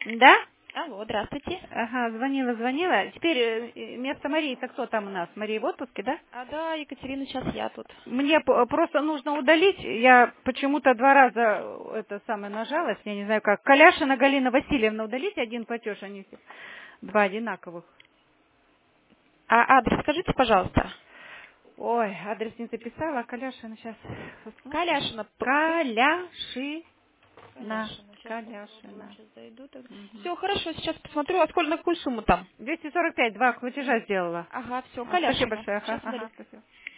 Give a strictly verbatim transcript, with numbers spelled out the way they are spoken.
Да? Алло, здравствуйте. Ага, звонила, звонила. Теперь э, вместо Марии-то кто там у нас? Мария в отпуске, да? А, да, Екатерина, сейчас я тут. Мне п- просто нужно удалить. Я почему-то два раза э, это самое нажалась, я не знаю как. Коляшина Галина Васильевна, удалите один платеж, они все два одинаковых. А адрес скажите, пожалуйста. Ой, адрес не записала, а Коляшина сейчас. Каляшина. п- Каляшина. Каляшина. Сейчас попробую, Каляшина. сейчас зайду. Мгм. Все, хорошо, сейчас посмотрю, а сколько, на какую сумму там? двести сорок пять, два платежа сделала. Ага, все, А, спасибо Каляшина. большое. Ага, Сейчас удалю. ага, спасибо.